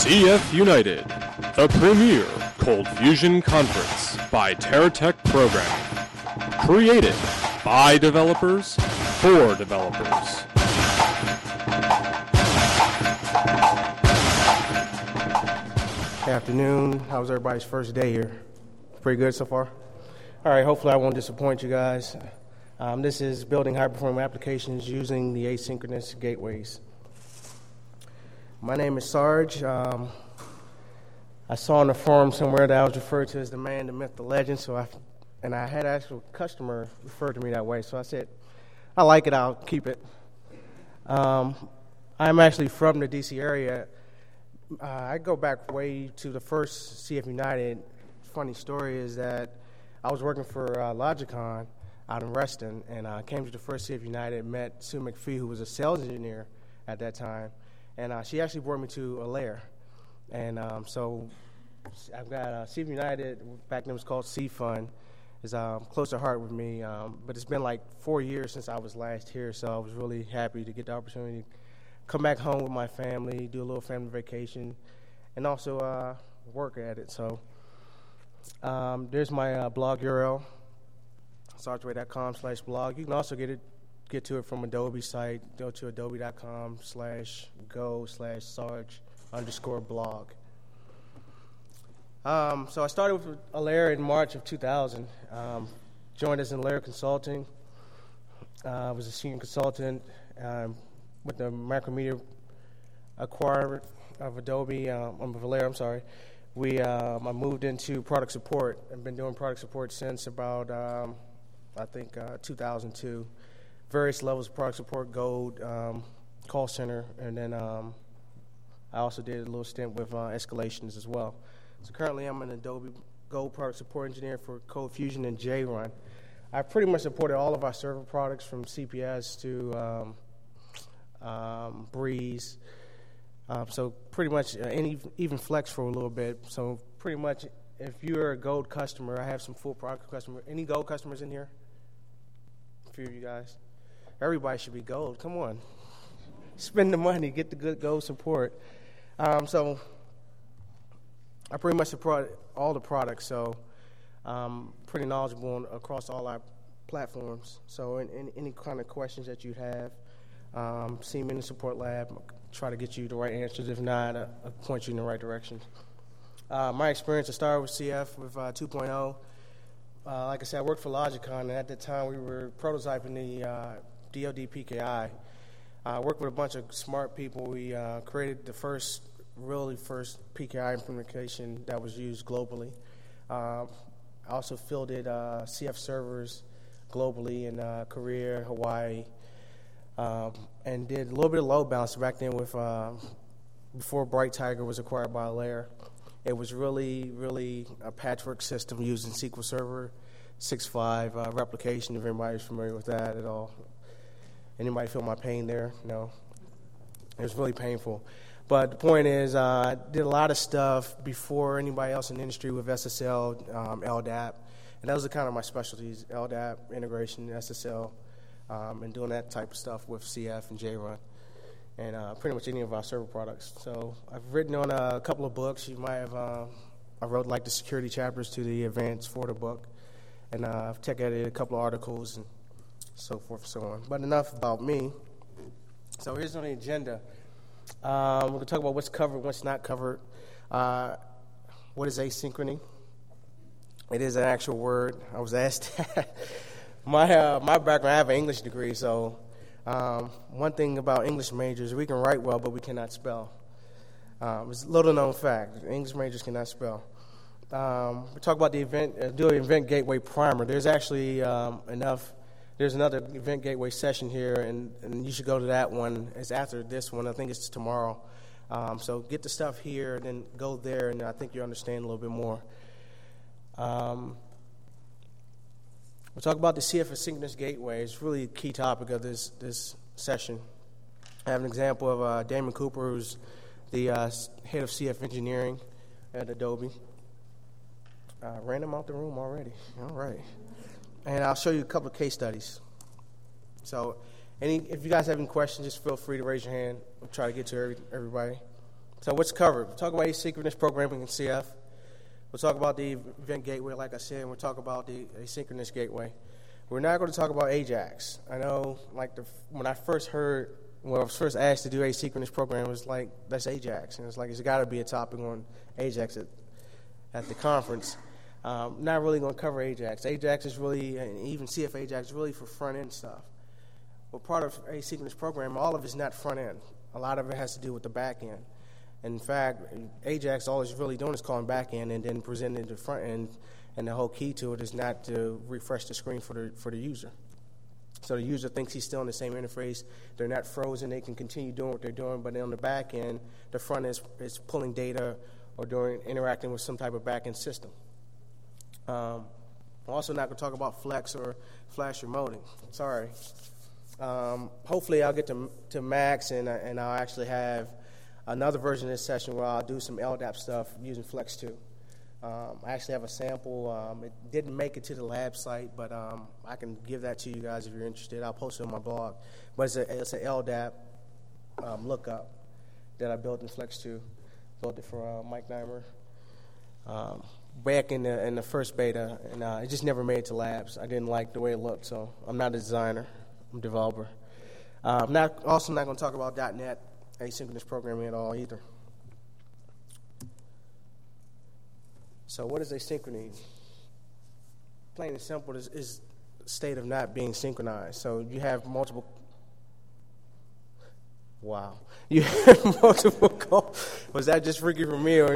CF United, the premier cold fusion conference by TerraTech Programming. Created by developers for developers. Good afternoon. How was everybody's first day here? Pretty good so far? All right, hopefully I won't disappoint you guys. This is building high-performing applications using the asynchronous gateways. My name is Sarge. I saw on the forum somewhere that I was referred to as the man, the myth, the legend, I had an actual customer refer to me that way, so I said, I like it, I'll keep it. I'm actually from the D.C. area. I go back way to the first CF United. Funny story is that I was working for Logicon out in Reston, and I came to the first CF United, met Sue McPhee, who was a sales engineer at that time, and she actually brought me to Alaire. And so I've got CF United, back then it was called C-Fund, is close to heart with me, but it's been like 4 years since I was last here, so I was really happy to get the opportunity to come back home with my family, do a little family vacation, and also work at it. So there's my blog URL, sargeway.com/blog. You can also get to it from Adobe site. Go to adobe.com/go/sarge_blog. So I started with Alaire in March of 2000. Joined as an Alaire Consulting. I was a senior consultant with the Macromedia acquirer of Adobe, of Alaire, I'm sorry. I moved into product support. I've been doing product support since about, 2002. Various levels of product support, Gold, call center, and then I also did a little stint with escalations as well. So currently I'm an Adobe Gold product support engineer for Cold Fusion and JRun. I've pretty much supported all of our server products from CPS to Breeze. So pretty much, even Flex for a little bit. So pretty much, if you're a Gold customer, I have some full product customer. Any Gold customers in here? A few of you guys. Everybody should be Gold. Come on. Spend the money. Get the good Gold support. So I pretty much support all the products. So pretty knowledgeable across all our platforms. So any kind of questions that you have, see me in the support lab. Try to get you the right answers. If not, I'll point you in the right direction. My experience, I started with CF with 2.0. Like I said, I worked for Logicon, and at the time we were prototyping the DoD PKI. I worked with a bunch of smart people. We created the first PKI implementation that was used globally. I also fielded CF servers globally in Korea, Hawaii, and did a little bit of load balance back then with before Bright Tiger was acquired by Alaire. It was really, really a patchwork system using SQL Server 6.5 replication, if anybody's familiar with that at all. Anybody feel my pain there? No. It was really painful. But the point is, I did a lot of stuff before anybody else in the industry with SSL, LDAP, and those are kind of my specialties, LDAP, integration, SSL, and doing that type of stuff with CF and JRun, and pretty much any of our server products. So I've written on a couple of books. You might have, I wrote like the security chapters to the Advanced Forta book, and I've tech edited a couple of articles and so forth and so on. But enough about me. So here's on the agenda. We're going to talk about what's covered, what's not covered. What is asynchrony? It is an actual word. I was asked that. My background, I have an English degree, so one thing about English majors, we can write well, but we cannot spell. It's a little known fact. English majors cannot spell. We talk about the event, do an event gateway primer. There's actually there's another event gateway session here, and you should go to that one. It's after this one. I think it's tomorrow. So get the stuff here, and then go there, and I think you'll understand a little bit more. We'll talk about the CF asynchronous gateway. It's really a key topic of this session. I have an example of Damon Cooper, who's the head of CF engineering at Adobe. Ran him out the room already. All right. And I'll show you a couple of case studies. So if you guys have any questions, just feel free to raise your hand. We'll try to get to everybody. So what's covered? We'll talk about asynchronous programming in CF. We'll talk about the event gateway, like I said, and we'll talk about the asynchronous gateway. We're not going to talk about AJAX. I know, when I first heard, when I was first asked to do asynchronous programming, it was like, that's AJAX. And it's like, it's got to be a topic on AJAX at the conference. Not really going to cover AJAX. AJAX is really, and even CF AJAX is really for front-end stuff. Well, part of asynchronous programming, all of it's not front-end. A lot of it has to do with the back-end. In fact, AJAX, all it's really doing is calling back-end and then presenting the front-end, and the whole key to it is not to refresh the screen for the user. So the user thinks he's still in the same interface. They're not frozen. They can continue doing what they're doing, but on the back-end, the front end is pulling data or interacting with some type of back-end system. I'm also not going to talk about Flex or flash remoting. Sorry. Hopefully I'll get to Max, and I'll actually have another version of this session where I'll do some LDAP stuff using Flex 2. I actually have a sample. It didn't make it to the lab site, but I can give that to you guys if you're interested. I'll post it on my blog. But it's an LDAP lookup that I built in Flex 2. Built it for Mike Neimer back in the first beta, and it just never made it to labs. I didn't like the way it looked, so I'm not a designer. I'm a developer. I'm also not going to talk about .NET asynchronous programming at all either. So what is asynchrony? Plain and simple is the state of not being synchronized. So you have multiple. Wow. You have multiple calls. Was that just freaky for me?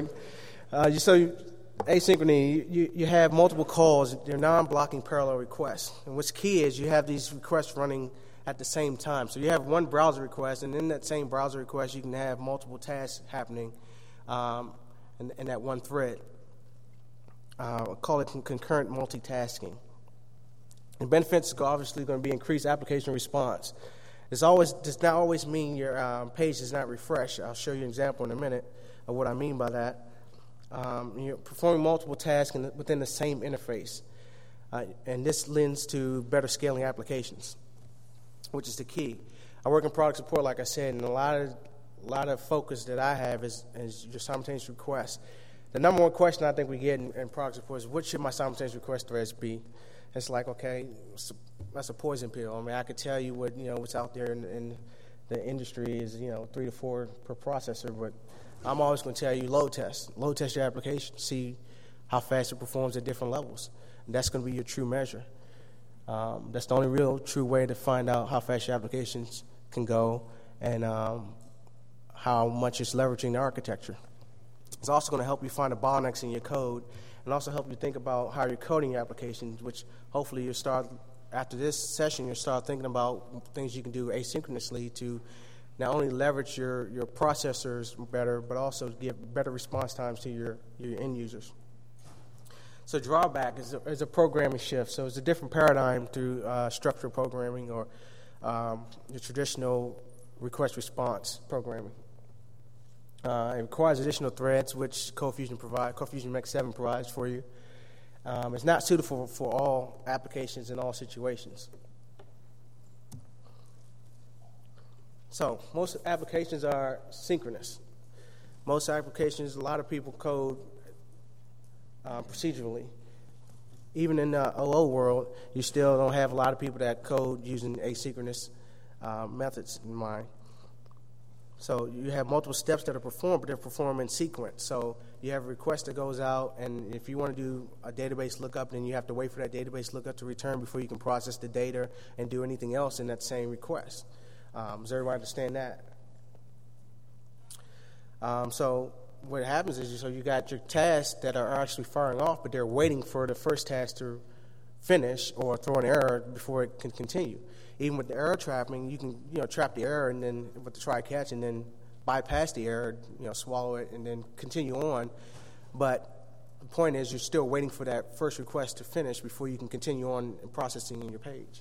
Asynchrony, you have multiple calls. They're non-blocking parallel requests. And what's key is you have these requests running at the same time. So you have one browser request, and in that same browser request, you can have multiple tasks happening in that one thread. I'll call it concurrent multitasking. The benefits are obviously going to be increased application response. Does not always mean your page does not refresh. I'll show you an example in a minute of what I mean by that. You're performing multiple tasks within the same interface. And this lends to better scaling applications, which is the key. I work in product support, like I said, and a lot of focus that I have is your simultaneous requests. The number one question I think we get in product support is, what should my simultaneous request threads be? It's like, okay, that's a poison pill. I mean, I could tell you what's out there in the industry is 3 to 4 per processor, but I'm always going to tell you load test your application, see how fast it performs at different levels. And that's going to be your true measure. That's the only real true way to find out how fast your applications can go and how much it's leveraging the architecture. It's also going to help you find the bottlenecks in your code and also help you think about how you're coding your applications, which hopefully you'll start, after this session, you'll start thinking about things you can do asynchronously to not only leverage your processors better, but also give better response times to your end users. So drawback is a programming shift. So it's a different paradigm through structured programming or the traditional request response programming. It requires additional threads, which CodeFusion Max 7 provides for you. It's not suitable for all applications in all situations. So most applications are synchronous. Most applications, a lot of people code procedurally. Even in the OO world, you still don't have a lot of people that code using asynchronous methods in mind. So you have multiple steps that are performed, but they're performed in sequence. So you have a request that goes out, and if you want to do a database lookup, then you have to wait for that database lookup to return before you can process the data and do anything else in that same request. Does everybody understand that? So what happens is you got your tasks that are actually firing off, but they're waiting for the first task to finish or throw an error before it can continue. Even with the error trapping, you can trap the error and then with the try catch and then bypass the error, swallow it and then continue on. But the point is you're still waiting for that first request to finish before you can continue on processing in your page.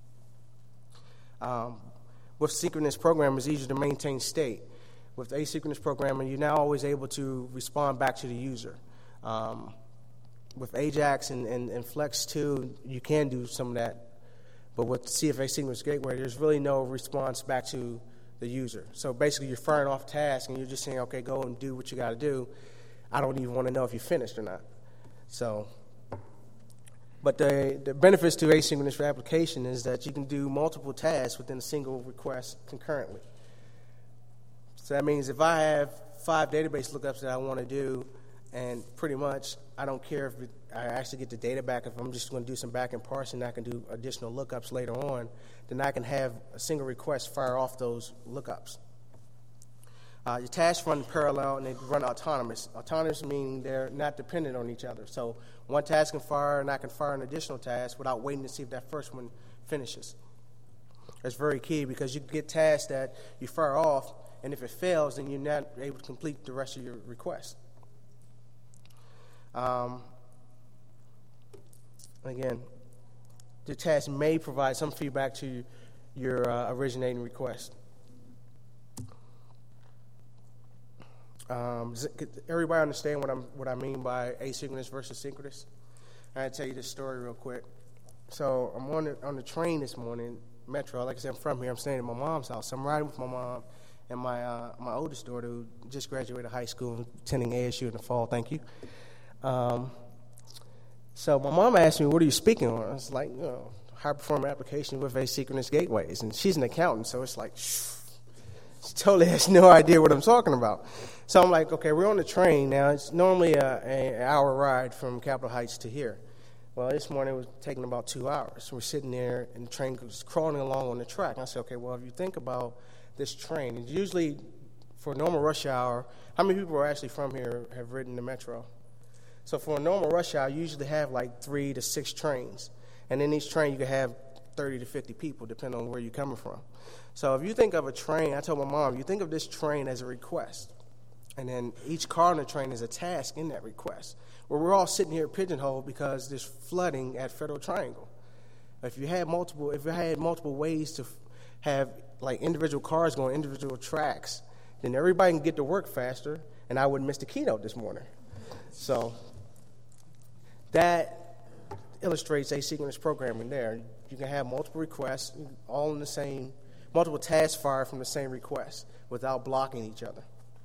With synchronous programming, it's easier to maintain state. With asynchronous programming, you're now always able to respond back to the user. With AJAX and Flex 2, you can do some of that. But with CF Asynchronous Gateway, there's really no response back to the user. So basically, you're firing off tasks, and you're just saying, okay, go and do what you got to do. I don't even want to know if you finished or not. So, but the benefits to asynchronous for application is that you can do multiple tasks within a single request concurrently. So that means if I have 5 database lookups that I want to do, and pretty much I don't care if I actually get the data back. If I'm just going to do some back-end parsing, I can do additional lookups later on, then I can have a single request fire off those lookups. Your tasks run parallel and they run autonomous. Autonomous meaning they're not dependent on each other. So one task can fire and I can fire an additional task without waiting to see if that first one finishes. That's very key because you get tasks that you fire off, and if it fails, then you're not able to complete the rest of your request. Again, the task may provide some feedback to your originating request. Does everybody understand what I mean by asynchronous versus synchronous? I'll tell you this story real quick. So I'm on the train this morning, Metro. Like I said, I'm from here. I'm staying at my mom's house. I'm riding with my mom and my oldest daughter, who just graduated high school, attending ASU in the fall. Thank you. So my mom asked me, "What are you speaking on?" I was like, high performance application with asynchronous gateways, and she's an accountant, so it's like, she totally has no idea what I'm talking about. So I'm like, okay, we're on the train now. It's normally an hour ride from Capitol Heights to here. Well, this morning it was taking about 2 hours. We're sitting there, and the train was crawling along on the track. And I said, okay, well, if you think about this train, it's usually for normal rush hour, how many people are actually from here have ridden the Metro? So for a normal rush hour, you usually have like 3 to 6 trains. And in each train, you can have 30 to 50 people, depending on where you're coming from. So if you think of a train, I told my mom, you think of this train as a request. And then each car on the train is a task in that request. Where we're all sitting here pigeonholed because there's flooding at Federal Triangle. If you had multiple ways to have like individual cars going individual tracks, then everybody can get to work faster, and I wouldn't miss the keynote this morning. So that illustrates asynchronous programming there. You can have multiple requests, all in the same, multiple tasks fired from the same request without blocking each other.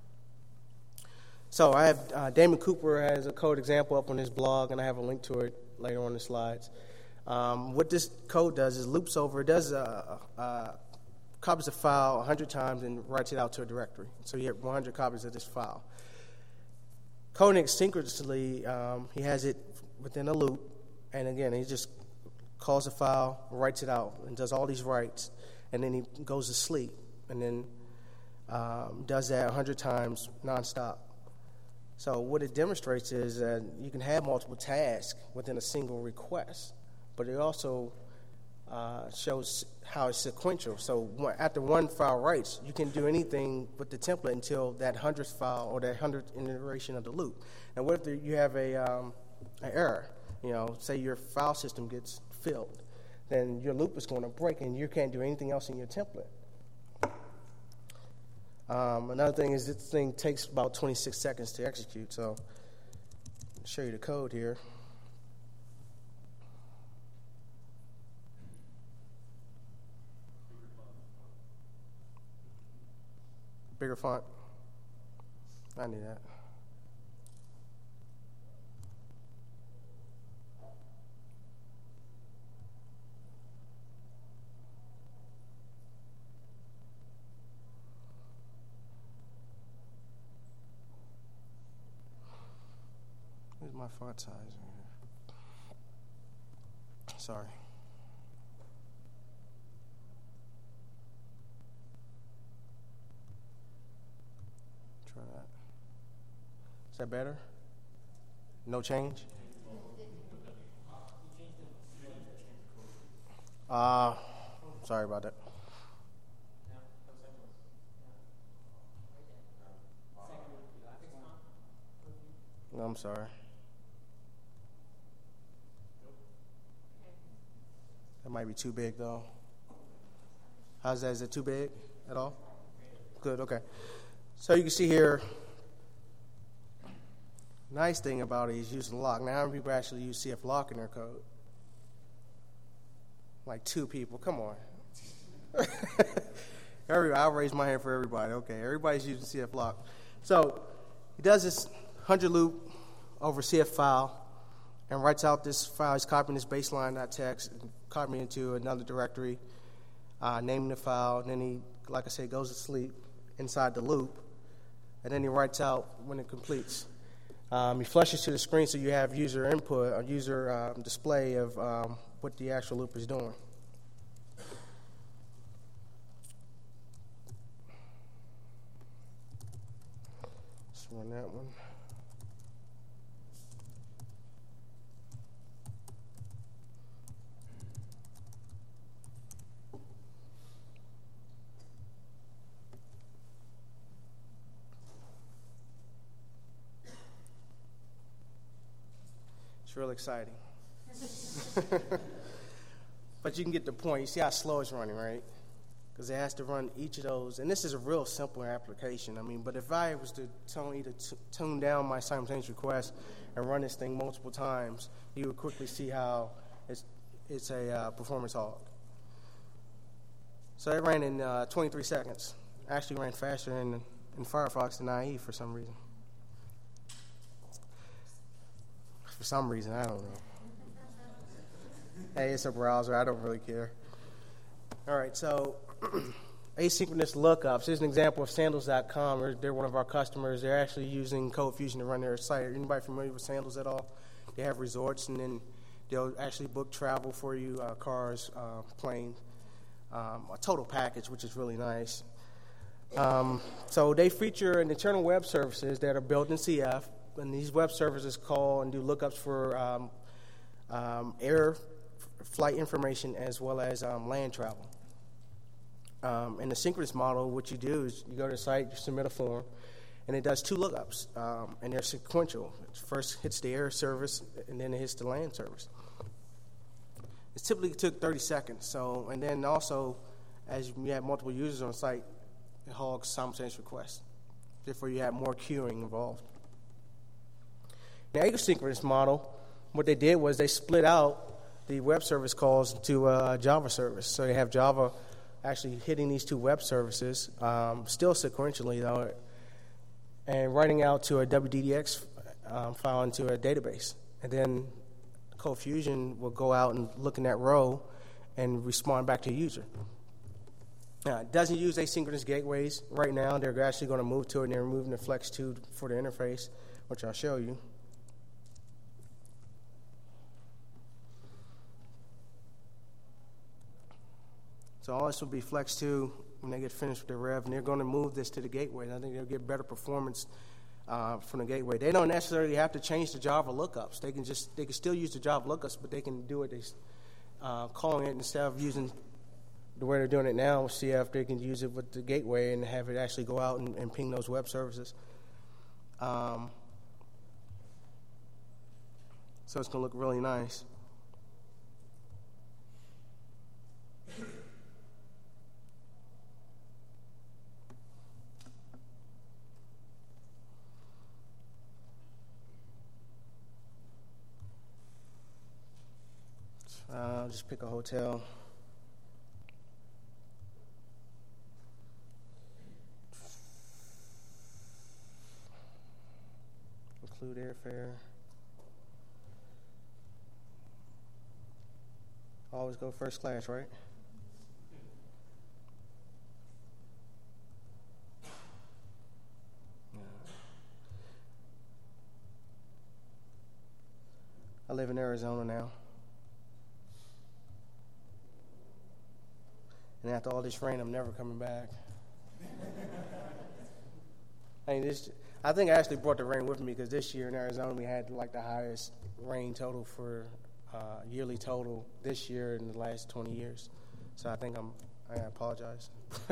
So I have Damon Cooper has a code example up on his blog, and I have a link to it later on the slides. What this code does is loops over, it does copies a file 100 times and writes it out to a directory. So you have 100 copies of this file. Coding synchronously, he has it within a loop, and again, he just calls the file, writes it out, and does all these writes, and then he goes to sleep, and then does that 100 times nonstop. So what it demonstrates is that you can have multiple tasks within a single request, but it also shows how it's sequential. So after one file writes, you can do anything with the template until that 100th file or that 100th iteration of the loop. And what if you have an error? Say your file system gets filled, then your loop is going to break and you can't do anything else in your template. Another thing is this thing takes about 26 seconds to execute. So I'll show you the code here. Bigger font. I need that. Where's my font size? Sorry. Try that. Is that better? No change? Sorry about that. No, I'm sorry. That might be too big, though. How's that? Is it too big at all? Good, okay. So you can see here, nice thing about it is using lock. Now, how many people actually use CF lock in their code? Like 2 people. Come on. I'll raise my hand for everybody. Okay, everybody's using CF lock. So he does this 100 loop over CF file and writes out this file. He's copying this baseline.txt and copying it into another directory, naming the file, and then he, like I said, goes to sleep inside the loop, and then he writes out when it completes. He flushes to the screen so you have user input or user display of what the actual loop is doing. Let's run that one. It's real exciting. But you can get the point. You see how slow it's running, right? Because it has to run each of those. And this is a real simple application. I mean, but if I was to tell you to tune down my simultaneous request and run this thing multiple times, you would quickly see how it's a performance hog. So it ran in 23 seconds. Actually ran faster in Firefox than IE for some reason. For some reason, I don't know. Hey, it's a browser. I don't really care. All right, so asynchronous lookups. Here's an example of Sandals.com. They're one of our customers. They're actually using CodeFusion to run their site. Anybody familiar with Sandals at all? They have resorts, and then they'll actually book travel for you, cars, planes, a total package, which is really nice. So they feature an internal web services that are built in CF. And these web services call and do lookups for air flight information as well as land travel. In the synchronous model, what you do is you go to the site, you submit a form, and it does two lookups, and they're sequential. It first hits the air service, and then it hits the land service. It typically took 30 seconds. So, and then also, as you have multiple users on the site, it hogs simultaneous requests. Therefore, you have more queuing involved. The asynchronous model, what they did was they split out the web service calls to a Java service. So they have Java actually hitting these two web services, still sequentially though, and writing out to a WDDX file into a database. And then CodeFusion will go out and look in that row and respond back to the user. Now, it doesn't use asynchronous gateways right now. They're actually going to move to it, and they're removing the Flex 2 for the interface, which I'll show you. So all this will be Flex 2 when they get finished with the rev, and they're going to move this to the gateway, and I think they'll get better performance from the gateway. They don't necessarily have to change the Java lookups. They can still use the Java lookups, but they can do it calling it instead of using the way they're doing it now. See if they can use it with the gateway and have it actually go out and ping those web services. So it's going to look really nice. I'll just pick a hotel. Include airfare. Always go first class, right? I live in Arizona now. And after all this rain, I'm never coming back. I think I actually brought the rain with me because this year in Arizona we had like the highest rain total for yearly total this year in the last 20 years. So I think I apologize.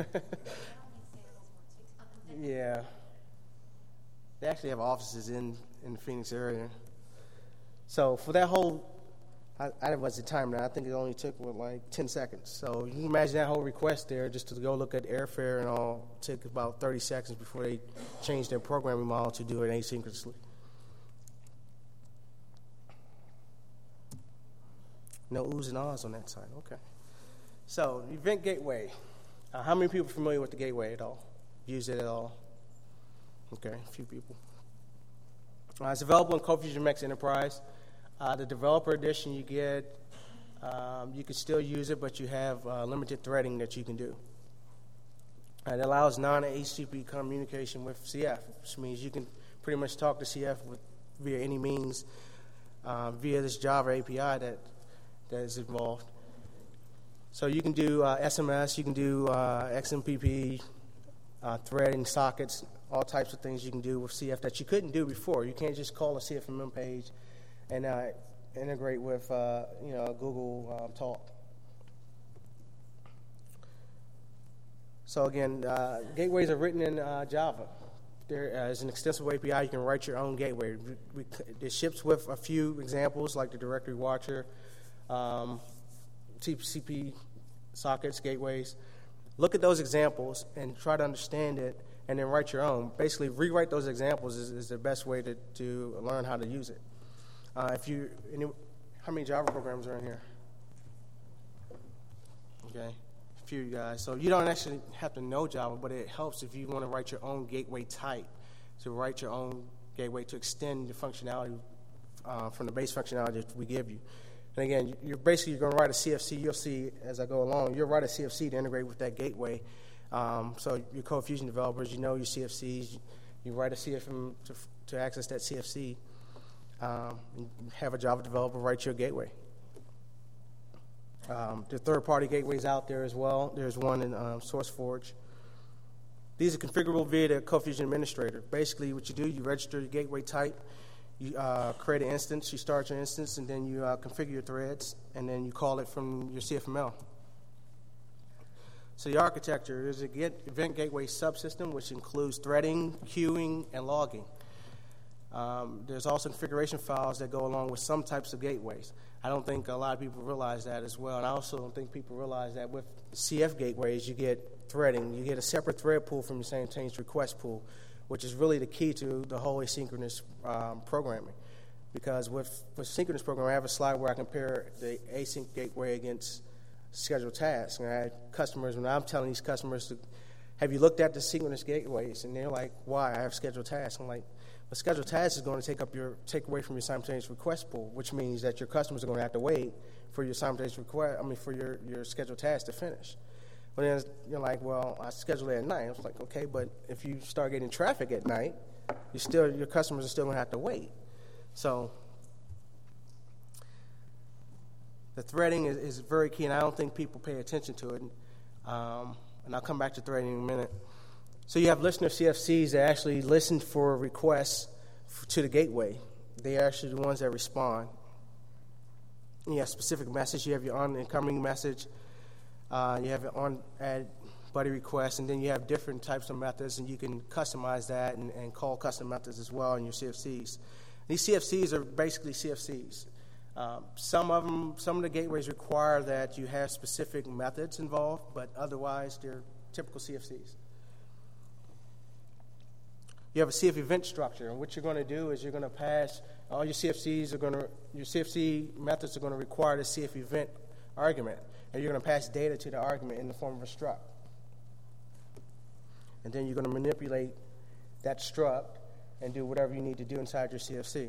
Yeah. They actually have offices in the Phoenix area. So for that whole, I was the time now. I think it only took like 10 seconds. So you can imagine that whole request there, just to go look at airfare and all, took about 30 seconds before they changed their programming model to do it asynchronously. No oohs and ahs on that side. Okay. So event gateway. How many people are familiar with the gateway at all? Use it at all? Okay, a few people. It's available in CodeFusion Max Enterprise. The developer edition you get, you can still use it, but you have limited threading that you can do. It allows non-HTTP communication with CF, which means you can pretty much talk to CF via any means via this Java API that is involved. So you can do SMS, you can do XMPP, threading, sockets, all types of things you can do with CF that you couldn't do before. You can't just call a CFMM page and integrate with Google Talk. So again, gateways are written in Java. There is an extensible API. You can write your own gateway. It ships with a few examples like the directory watcher, TCP sockets, gateways. Look at those examples and try to understand it, and then write your own. Basically, rewrite those examples is the best way to learn how to use it. How many Java programs are in here? Okay, a few guys. So you don't actually have to know Java, but it helps if you want to write your own gateway type, to write your own gateway to extend the functionality from the base functionality that we give you. And again, you're going to write a CFC. You'll see as I go along, you'll write a CFC to integrate with that gateway. So your CodeFusion developers, you know your CFCs. You write a CFM to access that CFC. And have a Java developer write your gateway. There are third-party gateways out there as well. There's one in SourceForge. These are configurable via the CodeFusion administrator. Basically, what you do, you register your gateway type. You create an instance, you start your instance, and then you configure your threads, and then you call it from your CFML. So the architecture is a event gateway subsystem, which includes threading, queuing, and logging. There's also configuration files that go along with some types of gateways. I don't think a lot of people realize that as well, and I also don't think people realize that with CF gateways, you get threading. You get a separate thread pool from your same change request pool, which is really the key to the whole asynchronous programming. Because with synchronous programming, I have a slide where I compare the async gateway against scheduled tasks. And I had customers, when I'm telling these customers, have you looked at the synchronous gateways? And they're like, why? I have scheduled tasks. I'm like, the scheduled task is going to take away from your simultaneous request pool, which means that your customers are going to have to wait for your simultaneous request. For your scheduled task to finish. But then you're like, well, I schedule it at night. I was like, okay, but if you start getting traffic at night, your customers are still going to have to wait. So the threading is very key, and I don't think people pay attention to it. And I'll come back to threading in a minute. So you have listener CFCs that actually listen for requests to the gateway. They are actually the ones that respond. You have specific message. You have your incoming message. You have an on-add buddy request, and then you have different types of methods, and you can customize that and call custom methods as well in your CFCs. These CFCs are basically CFCs. Some of the gateways require that you have specific methods involved, but otherwise they're typical CFCs. You have a CF event structure, and what you're going to do is you're going to pass all your CFCs your CFC methods are going to require the CF event argument, and you're going to pass data to the argument in the form of a struct. And then you're going to manipulate that struct and do whatever you need to do inside your CFC.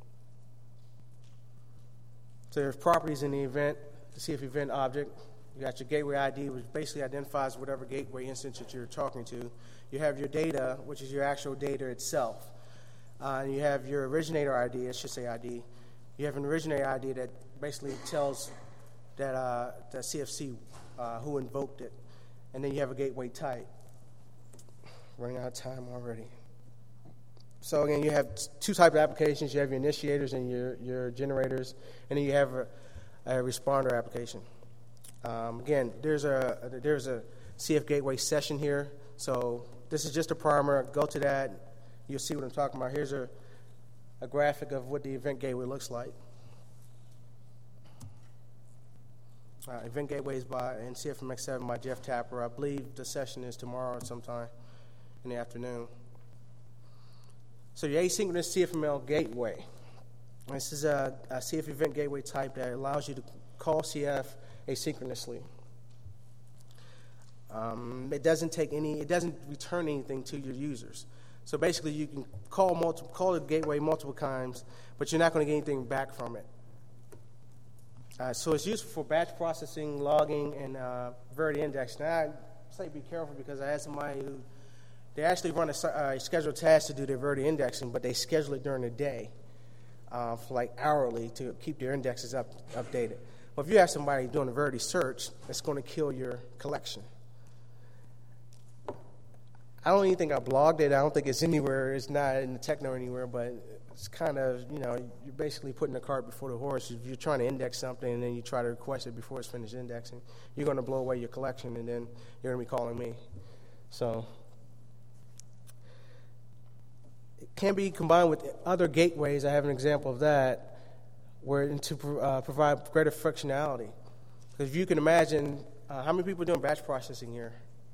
So there's properties in the event, the CF event object. You got your gateway ID, which basically identifies whatever gateway instance that you're talking to. You have your data, which is your actual data itself. And you have your originator ID, it should say ID. You have an originator ID that basically tells that CFC who invoked it. And then you have a gateway type. Running out of time already. So again, you have two types of applications. You have your initiators and your generators, and then you have a responder application. Again, there's a CF gateway session here. So this is just a primer. Go to that. You'll see what I'm talking about. Here's a graphic of what the event gateway looks like. Event gateways in CFMX7 by Jeff Tapper. I believe the session is tomorrow sometime in the afternoon. So your asynchronous CFML gateway. This is a CF event gateway type that allows you to call CF asynchronously. It doesn't return anything to your users. So basically, you can call the gateway multiple times, but you're not going to get anything back from it. So it's useful for batch processing, logging, and Verity index. Now, I say be careful because I had somebody who they actually run a scheduled task to do their Verity indexing, but they schedule it during the day, for like hourly to keep their indexes updated. Well, if you have somebody doing a Verity search, it's going to kill your collection. I don't even think I blogged it. I don't think it's anywhere. It's not in the Techno anywhere, but it's kind of, you're basically putting the cart before the horse. If you're trying to index something and then you try to request it before it's finished indexing, you're going to blow away your collection, and then you're going to be calling me. So it can be combined with other gateways. I have an example of that, where to provide greater functionality. Because if you can imagine, how many people are doing batch processing here?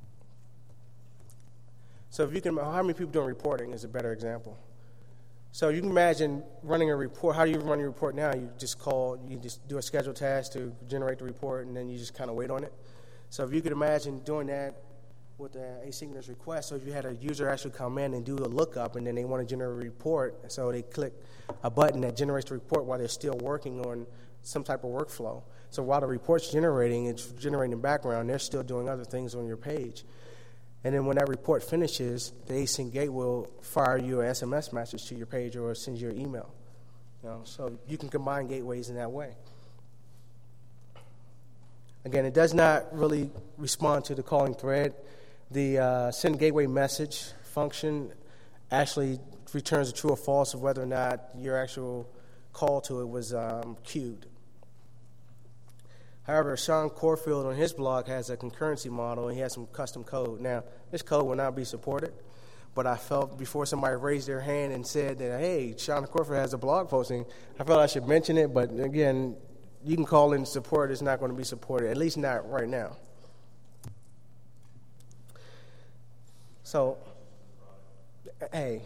So how many people doing reporting is a better example. So you can imagine running a report. How do you run your report now? You just do a scheduled task to generate the report, and then you just kind of wait on it. So if you could imagine doing that with an asynchronous request, so if you had a user actually come in and do a lookup, and then they want to generate a report, so they click a button that generates the report while they're still working on some type of workflow. So while the report's generating, it's generating in the background, they're still doing other things on your page. And then when that report finishes, the async gate will fire you an SMS message to your page or send you an email. So you can combine gateways in that way. Again, it does not really respond to the calling thread. The send gateway message function actually returns a true or false of whether or not your actual call to it was queued. However, Sean Corfield on his blog has a concurrency model, and he has some custom code. Now, this code will not be supported, but I felt before somebody raised their hand and said that, hey, Sean Corfield has a blog posting, I felt I should mention it, but again, you can call in support. It's not going to be supported, at least not right now. So, hey.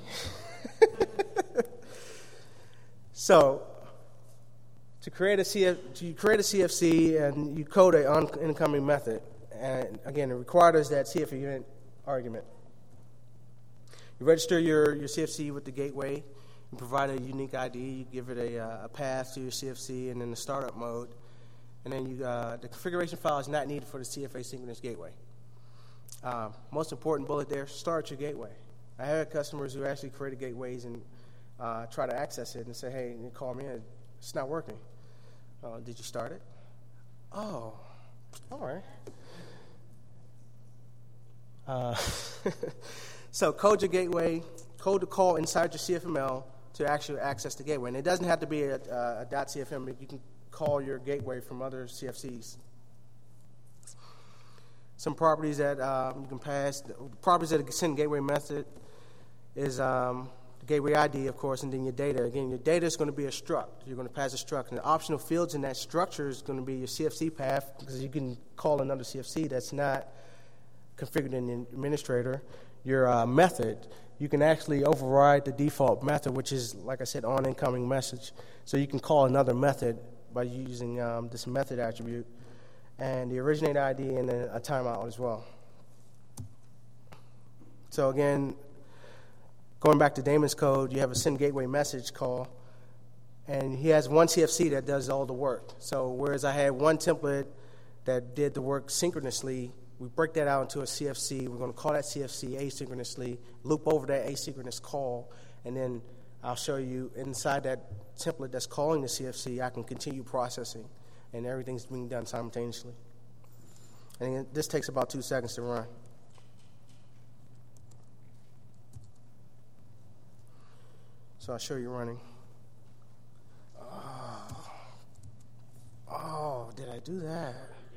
So, to create a CFC, and you code an incoming method. And again, it requires that CF event argument. You register your CFC with the gateway. You provide a unique ID. You give it a path to your CFC and then the startup mode. And then the configuration file is not needed for the CF asynchronous gateway. Most important bullet there, start your gateway. I had customers who actually created gateways and try to access it and say, hey, you call me in. It's not working. Did you start it? Oh, all right. So code your gateway, code the call inside your CFML to actually access the gateway. And it doesn't have to be a .cfm. You can call your gateway from other CFCs. Some properties that you can pass, the properties that send gateway method is gateway ID, of course, and then your data. Again, your data is going to be a struct. You're going to pass a struct. And the optional fields in that structure is going to be your CFC path, because you can call another CFC that's not configured in the administrator. Your method, you can actually override the default method, which is, like I said, on incoming message. So you can call another method by using this method attribute, and the originate ID, and then a timeout as well. So again, going back to Damon's code, you have a send gateway message call, and he has one CFC that does all the work. So whereas I had one template that did the work synchronously, we break that out into a CFC. We're going to call that CFC asynchronously, loop over that asynchronous call, and then I'll show you inside that template that's calling the CFC, I can continue processing, and everything's being done simultaneously. And this takes about 2 seconds to run. So I'll show you running. Oh, did I do that?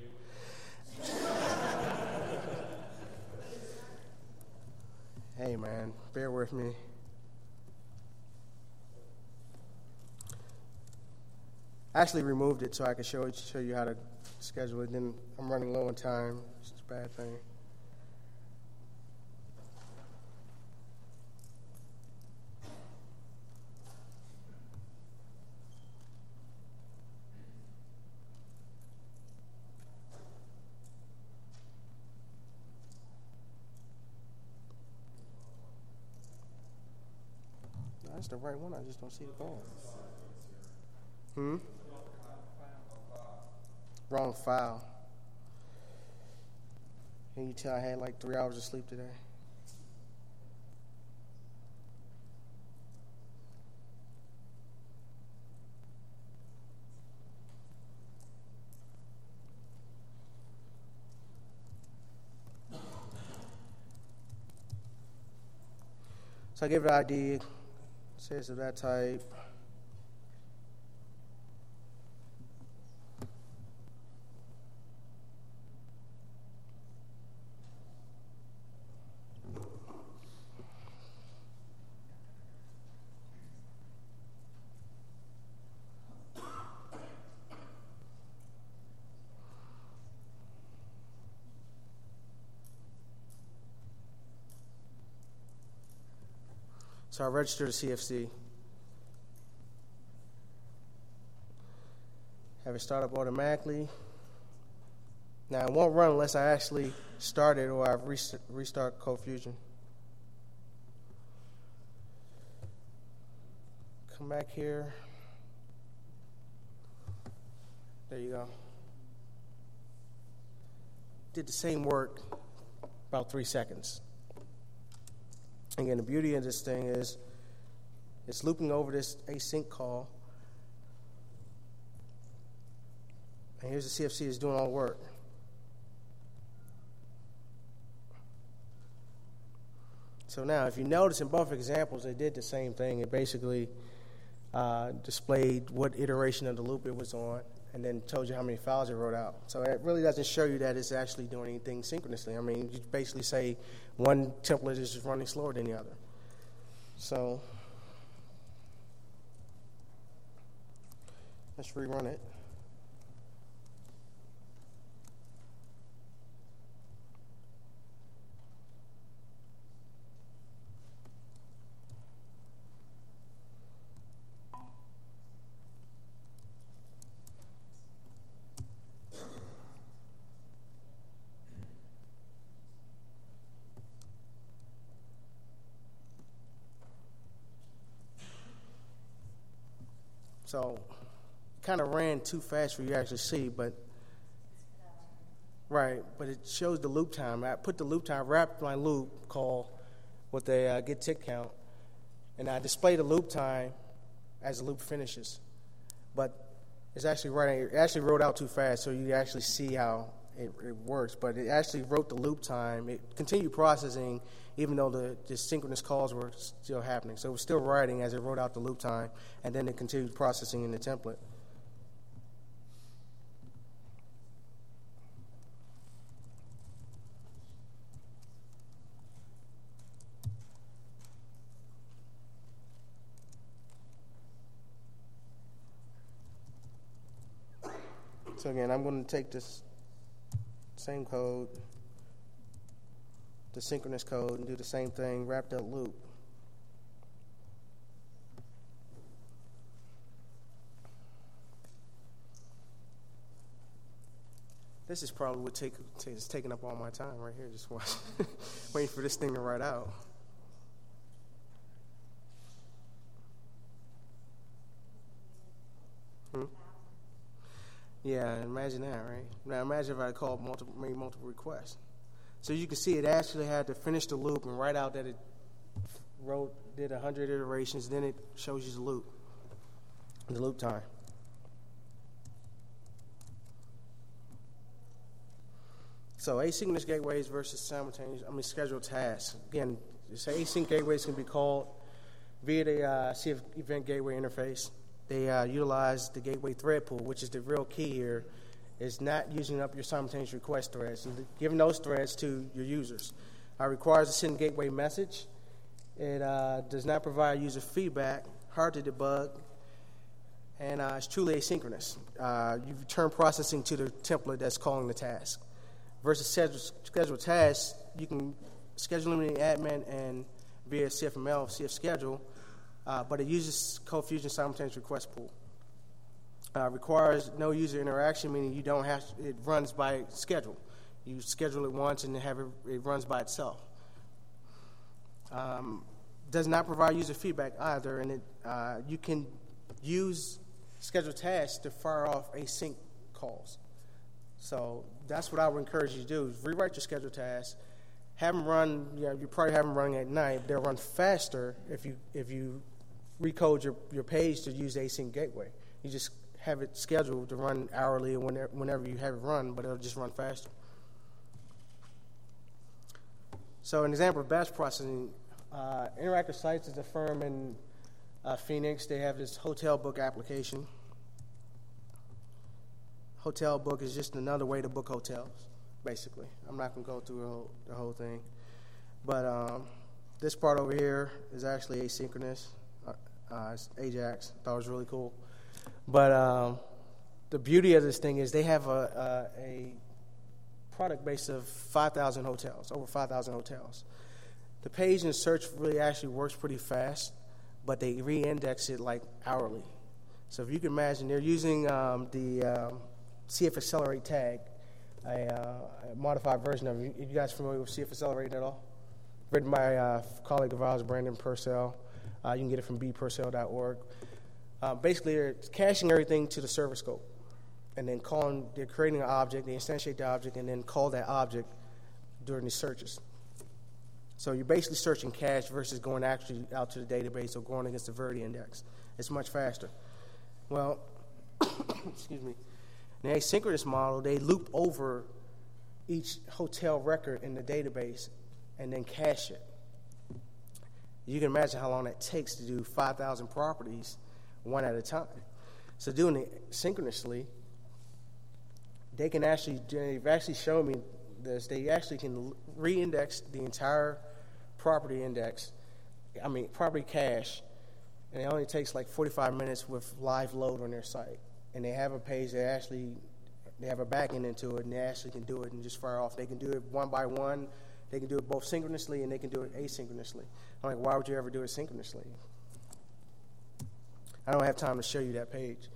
Hey, man, bear with me. I actually removed it so I could show you how to schedule it. Then I'm running low on time. It's a bad thing. That's the right one. I just don't see the phone. Wrong file. Can you tell I had like 3 hours of sleep today? So I give it an ID. It says of that type. So I registered a CFC. Have it start up automatically. Now it won't run unless I actually start it or I restart CodeFusion. Come back here. There you go. Did the same work about 3 seconds. Again, the beauty of this thing is it's looping over this async call. And here's the CFC is doing all the work. So now, if you notice in both examples, they did the same thing. It basically displayed what iteration of the loop it was on and then told you how many files it wrote out. So it really doesn't show you that it's actually doing anything synchronously. I mean, you basically say one template is just running slower than the other. So let's rerun it. So kind of ran too fast for you to actually see, but right, but it shows the loop time. I put the loop time, wrapped my loop call with the get tick count, and I display the loop time as the loop finishes. But it's actually running, it actually wrote out too fast, so you actually see how it works. But it actually wrote the loop time. It continued processing even though the synchronous calls were still happening. So it was still writing as it wrote out the loop time, and then it continued processing in the template. So again, I'm going to take this same code, the synchronous code, and do the same thing, wrap that loop. This is probably what is taking up all my time right here, just waiting for this thing to write out. Yeah, imagine that, right? Now imagine if I made multiple requests. So you can see it actually had to finish the loop and write out that it did 100 iterations, then it shows you the loop time. So asynchronous gateways versus scheduled tasks. Again, async gateways can be called via the CF event gateway interface. They utilize the gateway thread pool, which is the real key here, is not using up your simultaneous request threads and giving those threads to your users. It requires a send gateway message. It does not provide user feedback, hard to debug, and it's truly asynchronous. You return processing to the template that's calling the task. Versus scheduled tasks, you can schedule them in the admin and via CFML, CF schedule, but it uses CodeFusion simultaneous request pool. Requires no user interaction, meaning you don't have it runs by schedule. You schedule it once and it runs by itself. does not provide user feedback either, and you can use scheduled tasks to fire off async calls. So that's what I would encourage you to do, is rewrite your scheduled tasks, have them run, you probably have them running at night, but they'll run faster if you recode your page to use async gateway. You just have it scheduled to run hourly or whenever you have it run, but it'll just run faster. So an example of batch processing, Interactive Sites is a firm in Phoenix. They have this hotel book application. Hotel book is just another way to book hotels, basically. I'm not going to go through the whole thing. But this part over here is actually asynchronous. It's Ajax. I thought it was really cool. But the beauty of this thing is they have a product base of 5,000 hotels, over 5,000 hotels. The page and search really actually works pretty fast, but they re-index it like hourly. So if you can imagine, they're using the CF Accelerate tag, a modified version of it. Are you guys familiar with CF Accelerate at all? Written by a colleague of ours, Brandon Purcell. You can get it from bpurcell.org. Basically, they're caching everything to the server scope, and then they're creating an object, they instantiate the object, and then call that object during the searches. So you're basically searching cache versus going actually out to the database or going against the Verity index. It's much faster. Well, excuse me. In the asynchronous model, they loop over each hotel record in the database and then cache it. You can imagine how long that takes to do 5,000 properties one at a time. So doing it synchronously, they've actually shown me this, they actually can re-index the entire property cache, and it only takes like 45 minutes with live load on their site. And they have a page they have a backend into it, and they actually can do it and just fire off. They can do it one by one. They can do it both synchronously, and they can do it asynchronously. I'm like, why would you ever do it synchronously? I don't have time to show you that page.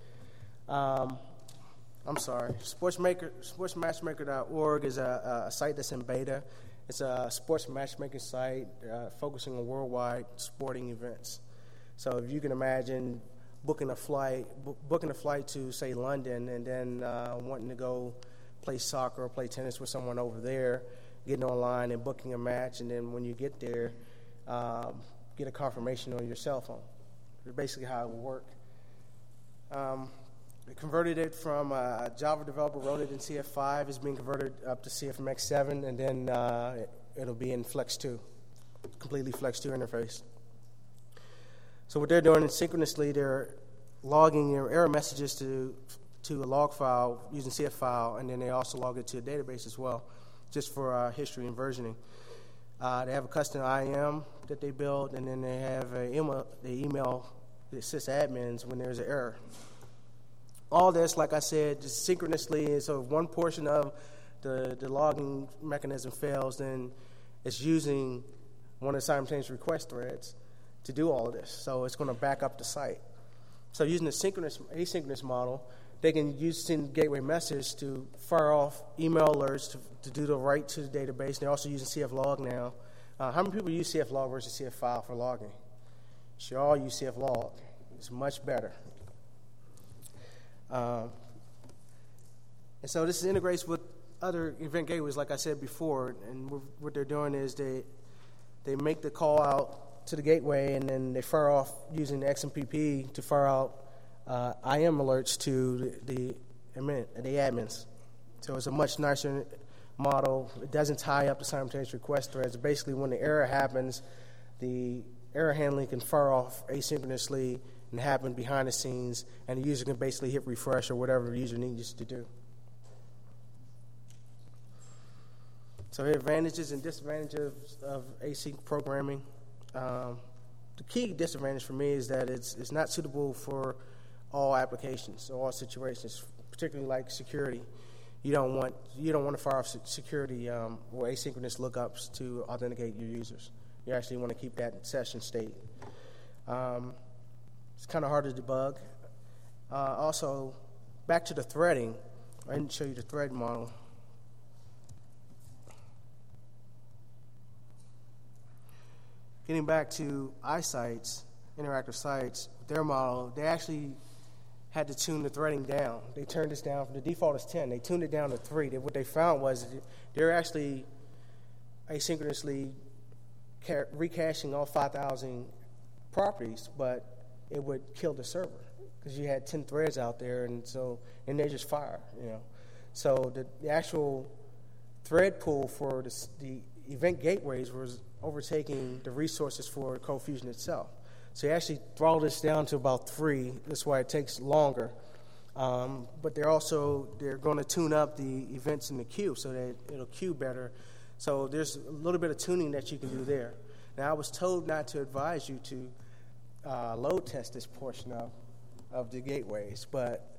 I'm sorry. Sportsmatchmaker.org is a site that's in beta. It's a sports matchmaking site focusing on worldwide sporting events. So if you can imagine booking a flight to, say, London, and then wanting to go play soccer or play tennis with someone over there, getting online and booking a match, and then when you get there, get a confirmation on your cell phone. That's basically how it will work. They converted it from a Java developer wrote it in CF5. It's being converted up to CFMX7, and then it'll be in Flex 2, completely Flex 2 interface. So what they're doing is synchronously, they're logging their error messages to a log file using CF file, and then they also log it to a database as well, just for history and versioning. They have a custom IAM that they build, and then they have they email the sysadmins when there's an error. All this, like I said, just synchronously, and so if one portion of the logging mechanism fails, then it's using one of the simultaneous request threads to do all of this. So it's going to back up the site. So using the asynchronous model, they can use send gateway message to fire off email alerts to do the write to the database. They're also using CF log now. How many people use CF log versus CF file for logging? You should all use CF log. It's much better. And so this integrates with other event gateways, like I said before. And what they're doing is they make the call out to the gateway, and then they fire off using the XMPP to fire out IM alerts to the admins. So it's a much nicer model. It doesn't tie up the simultaneous request threads. Basically, when the error happens, the error handling can fire off asynchronously and happen behind the scenes, and the user can basically hit refresh or whatever the user needs to do. So the advantages and disadvantages of async programming. The key disadvantage for me is that it's not suitable for all applications or all situations, particularly like security. You don't want to fire off security or asynchronous lookups to authenticate your users. You actually want to keep that session state. It's kind of hard to debug. Also, back to the threading. I didn't show you the thread model. getting back to iSites, interactive sites, their model, they actually had to tune the threading down. They turned this down from the default is 10. They tuned it down to 3. What they found was they're actually asynchronously recaching all 5,000 properties, but it would kill the server because you had 10 threads out there, and they just fire, So the actual thread pool for the event gateways was overtaking the resources for ColdFusion itself. So you actually throttle this down to about 3. That's why it takes longer. But they're going to tune up the events in the queue so that it'll queue better. So there's a little bit of tuning that you can do there. Now, I was told not to advise you to load test this portion of the gateways, but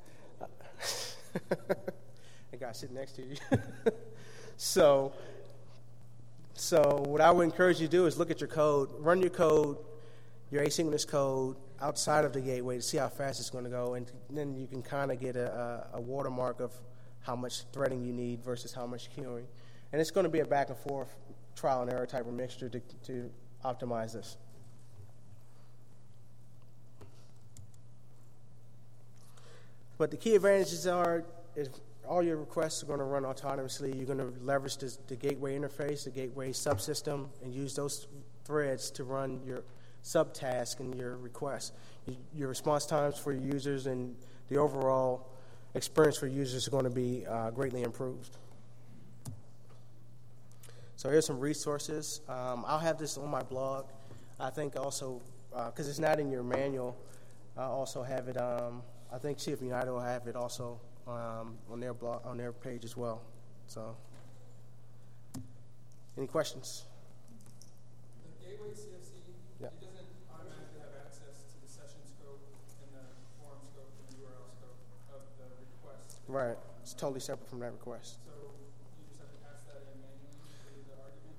the guy sitting next to you. So what I would encourage you to do is look at your code, run your code, your asynchronous code outside of the gateway to see how fast it's going to go, and then you can kind of get a watermark of how much threading you need versus how much queuing. And it's going to be a back and forth trial and error type of mixture to optimize this. But the key advantages are all your requests are going to run autonomously. You're going to leverage the gateway interface, the gateway subsystem, and use those threads to run your subtask and your requests. Your response times for your users and the overall experience for users are going to be greatly improved. So here's some resources. I'll have this on my blog. I think also, because it's not in your manual, I'll also have it, I think CF United will have it also on their blog, on their page as well. So, any questions? The gateway CFC, yeah. It doesn't automatically have access to the session scope and the form scope and the URL scope of the request. Right. It's totally separate from that request. So you just have to pass that in manually through the argument?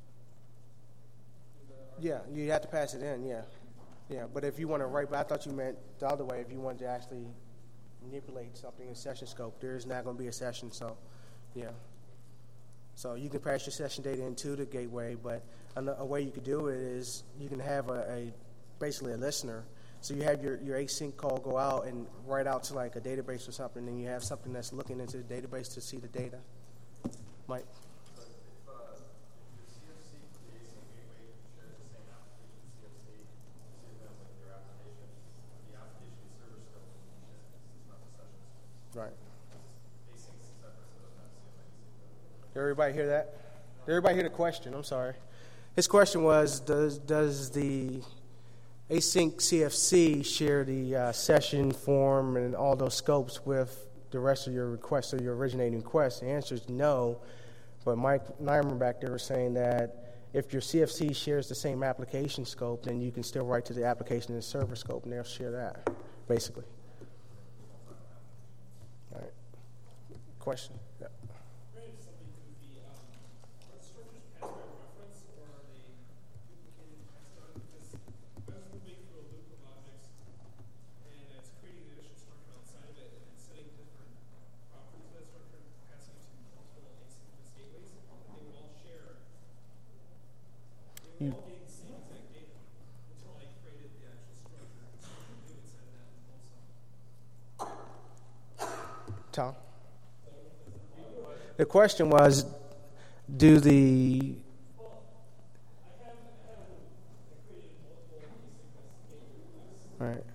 Yeah, you have to pass it in, yeah. Yeah, but if you want to write, but I thought you meant the other way, if you wanted to actually manipulate something in session scope, there is not going to be a session, so, yeah. So you can pass your session data into the gateway, but a way you could do it is you can have basically a listener. So you have your async call go out and write out to like a database or something, and you have something that's looking into the database to see the data. Mike? Right. Did everybody hear that? Did everybody hear the question? I'm sorry. His question was, does the async CFC share the session form and all those scopes with the rest of your requests or your originating requests? The answer is no. But Mike Nyman back there was saying that if your CFC shares the same application scope, then you can still write to the application and server scope, and they'll share that, basically. All right. Question? Yeah. Tom? The question was, do the... All right.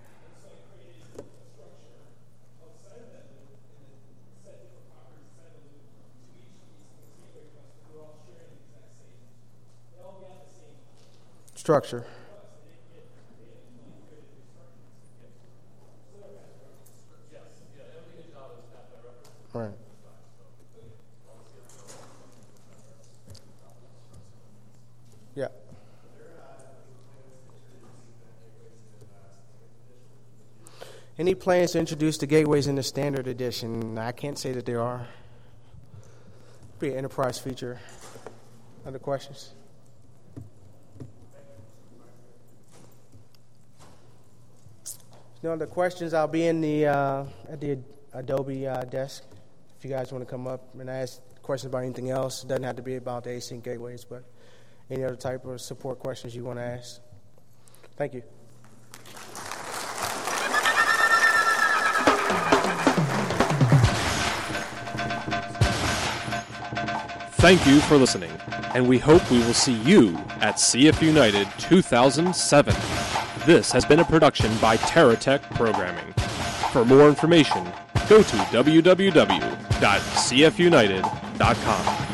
Structure. Right. Yeah. Any plans to introduce the gateways in the standard edition? I can't say that there are. Be an enterprise feature. Other questions? No other questions. I'll be in the at the Adobe desk if you guys want to come up and ask questions about anything else. It doesn't have to be about the async gateways, but any other type of support questions you want to ask. Thank you. Thank you for listening, and we hope we will see you at CF United 2007. This has been a production by TerraTech Programming. For more information, go to www.cfunited.com.